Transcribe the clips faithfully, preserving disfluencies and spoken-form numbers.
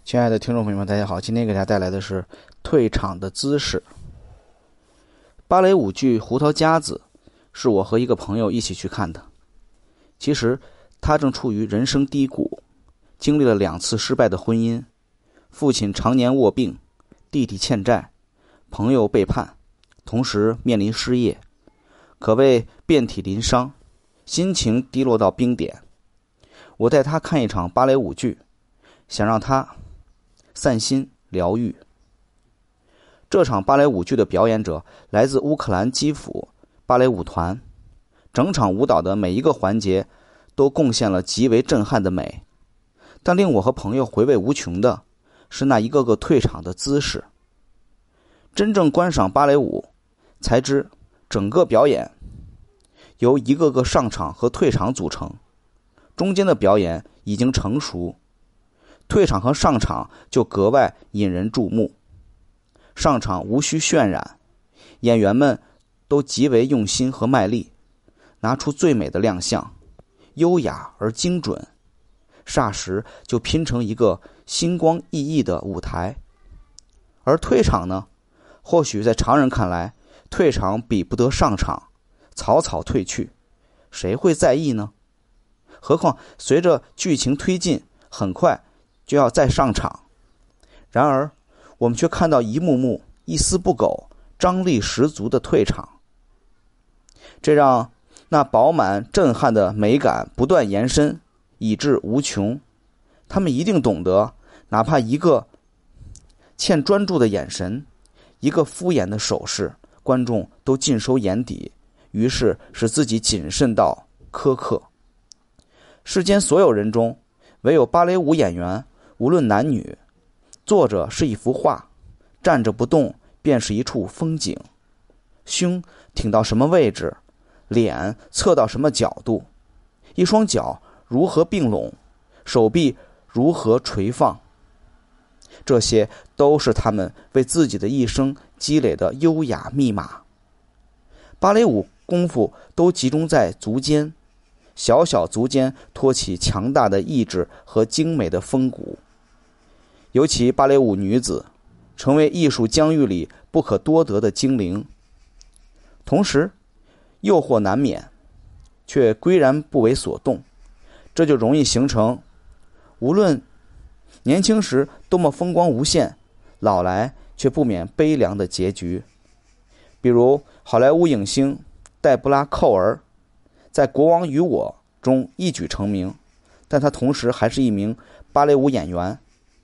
亲爱的听众朋友们，大家好，今天给大家带来的是退场的姿势。芭蕾舞剧《胡桃夹子》是我和一个朋友一起去看的。其实他正处于人生低谷，经历了两次失败的婚姻，父亲常年卧病，弟弟欠债，朋友背叛，同时面临失业，可谓遍体鳞伤，心情低落到冰点。我带他看一场芭蕾舞剧，想让他散心疗愈。这场芭蕾舞剧的表演者来自乌克兰基辅芭蕾舞团，整场舞蹈的每一个环节都贡献了极为震撼的美，但令我和朋友回味无穷的是那一个个退场的姿势。真正观赏芭蕾舞，才知整个表演由一个个上场和退场组成，中间的表演已经成熟，退场和上场就格外引人注目。上场无需渲染，演员们都极为用心和卖力，拿出最美的亮相，优雅而精准，霎时就拼成一个星光熠熠的舞台。而退场呢，或许在常人看来，退场比不得上场，草草退去，谁会在意呢？何况随着剧情推进，很快就要再上场。然而我们却看到一幕幕一丝不苟、张力十足的退场，这让那饱满震撼的美感不断延伸，以至无穷。他们一定懂得，哪怕一个欠专注的眼神，一个敷衍的手势，观众都尽收眼底，于是使自己谨慎到苛刻。世间所有人中，唯有芭蕾舞演员，无论男女，坐着是一幅画，站着不动便是一处风景。胸挺到什么位置，脸侧到什么角度，一双脚如何并拢，手臂如何垂放，这些都是他们为自己的一生积累的优雅密码。芭蕾舞功夫都集中在足尖，小小足尖托起强大的意志和精美的风骨。尤其芭蕾舞女子成为艺术疆域里不可多得的精灵，同时诱惑难免，却岿然不为所动，这就容易形成无论年轻时多么风光无限，老来却不免悲凉的结局。比如好莱坞影星黛布拉·寇尔在《国王与我》中一举成名，但他同时还是一名芭蕾舞演员，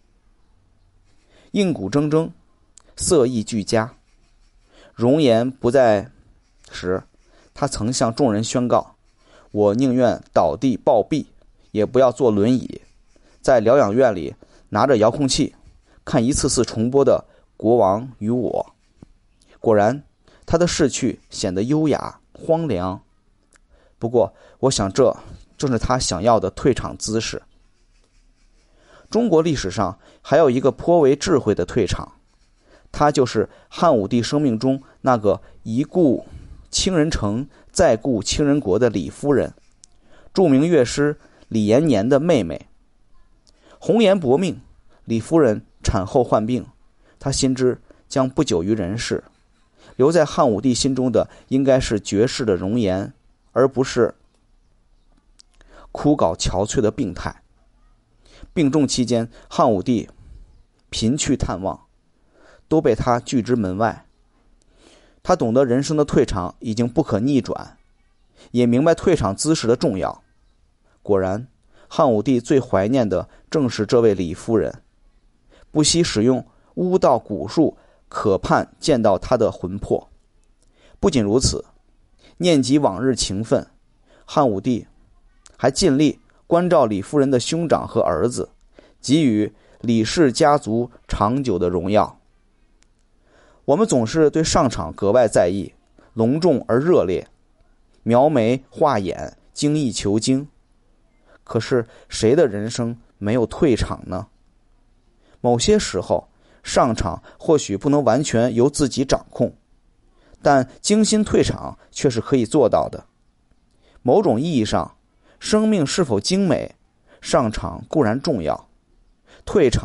硬骨铮铮，色艺俱佳。容颜不在时，他曾向众人宣告，我宁愿倒地暴毙，也不要坐轮椅，在疗养院里拿着遥控器看一次次重播的《国王与我》。果然他的逝去显得优雅荒凉，不过我想这正是他想要的退场姿势。中国历史上还有一个颇为智慧的退场，他就是汉武帝生命中那个一顾倾人城再顾倾人国的李夫人，著名乐师李延年的妹妹。红颜薄命，李夫人产后患病，她心知将不久于人世，留在汉武帝心中的应该是绝世的容颜，而不是枯槁憔悴的病态。病重期间，汉武帝频去探望，都被他拒之门外。他懂得人生的退场已经不可逆转，也明白退场姿势的重要。果然，汉武帝最怀念的正是这位李夫人，不惜使用巫道蛊术，可盼见到她的魂魄。不仅如此，念及往日情分，汉武帝还尽力关照李夫人的兄长和儿子，给予李氏家族长久的荣耀。我们总是对上场格外在意，隆重而热烈，描眉画眼，精益求精。可是谁的人生没有退场呢？某些时候，上场或许不能完全由自己掌控，但精心退场却是可以做到的。某种意义上，生命是否精美，上场固然重要，退场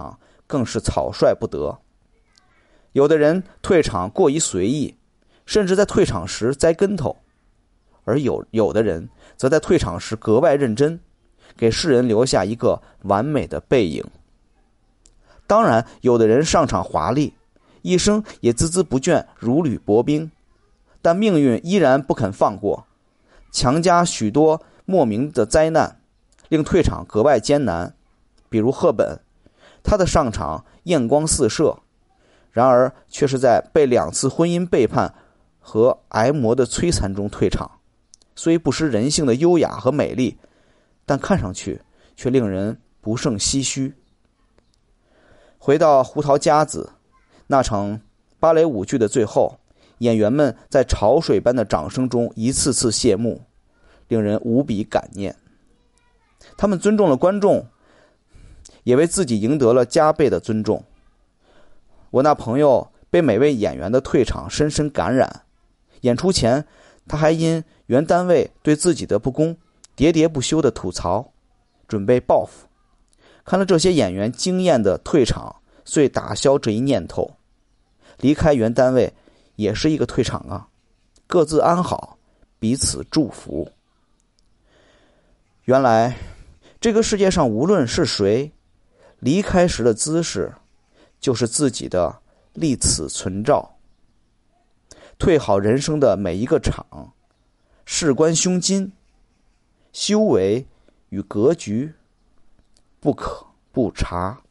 更是草率不得。有的人退场过于随意，甚至在退场时栽跟头，而有有的人则在退场时格外认真，给世人留下一个完美的背影。当然，有的人上场华丽，一生也孜孜不倦，如履薄冰，但命运依然不肯放过，强加许多莫名的灾难，令退场格外艰难。比如赫本，他的上场艳光四射，然而却是在被两次婚姻背叛和癌魔的摧残中退场，虽不失人性的优雅和美丽，但看上去却令人不胜唏嘘。回到胡桃夹子那场芭蕾舞剧的最后，演员们在潮水般的掌声中一次次谢幕，令人无比感念。他们尊重了观众，也为自己赢得了加倍的尊重。我那朋友被每位演员的退场深深感染，演出前他还因原单位对自己的不公喋喋不休的吐槽，准备报复。看了这些演员惊艳的退场，遂打消这一念头。离开原单位也是一个退场啊，各自安好，彼此祝福。原来这个世界上无论是谁，离开时的姿势就是自己的历此存照。退好人生的每一个场，事关胸襟，修为与格局不可不察。